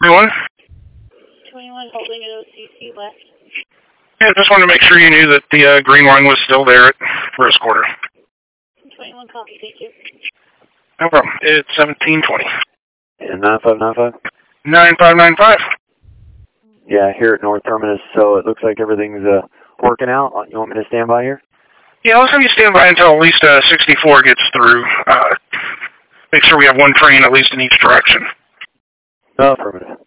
Everyone? 21 holding at OCC West. Yeah, just wanted to make sure you knew that the green line was still there at first quarter. 21 copy, thank you. No problem. It's 1720. And 9595? 9595. Yeah, here at North Terminus, so it looks like everything's working out. You want me to stand by here? Yeah, let's have you stand by until at least 64 gets through. Make sure we have one train at least in each direction. Affirmative.